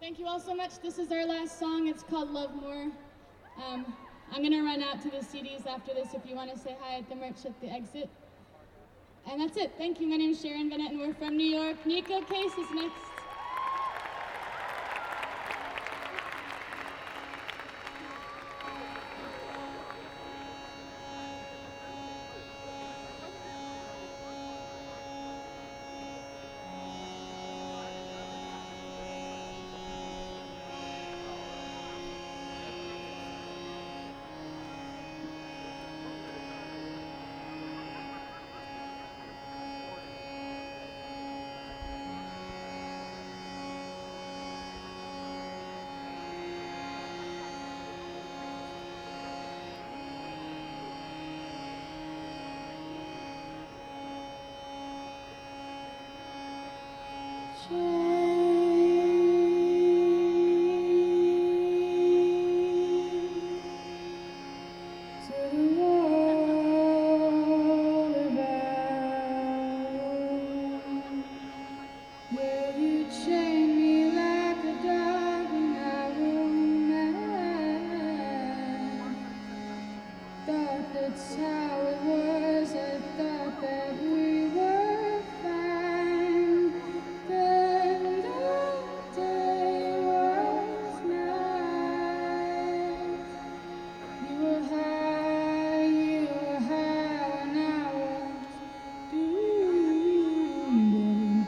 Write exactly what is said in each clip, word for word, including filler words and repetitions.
Thank you all so much. This is our last song. It's called Love More. Um, I'm going to run out to the C Ds after this if you want to say hi at the merch at the exit. And that's it. Thank you. My name is Sharon Bennett, and we're from New York. Nico Case is next. That's how it was. I thought that we were fine. Then the day was nice. You were high, you were high, and I was doomed.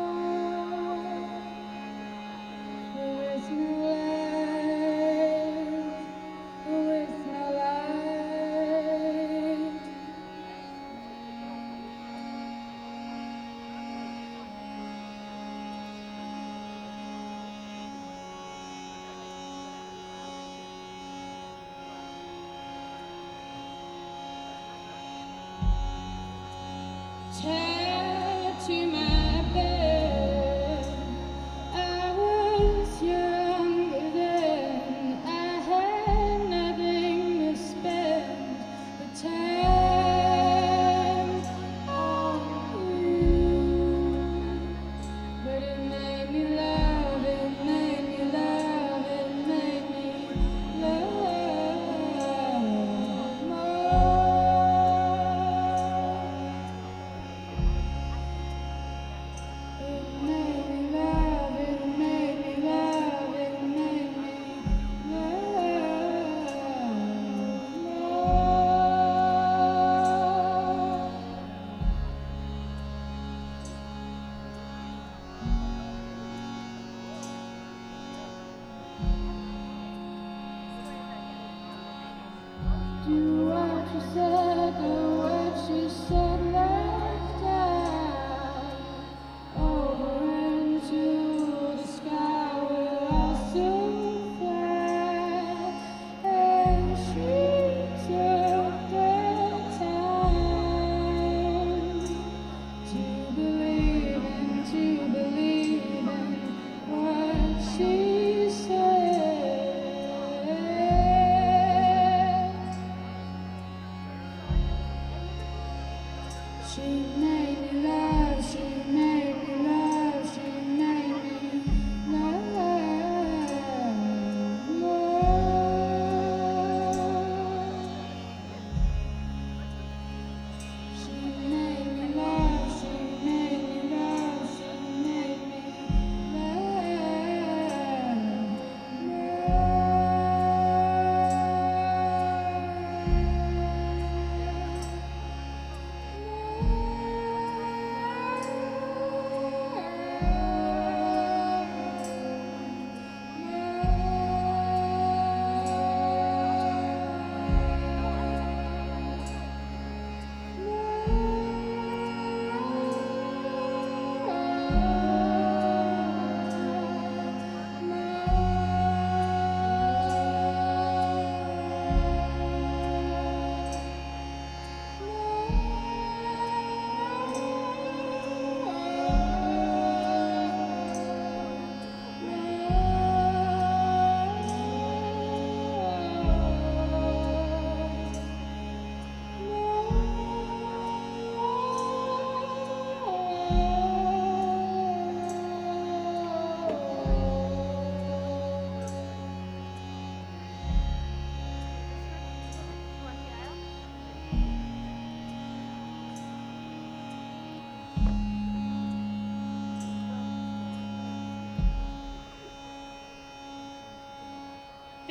Therefore, there is no life.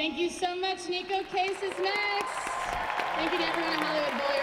Thank you so much. Nico Case is next. Thank you to everyone at Hollywood Bowl.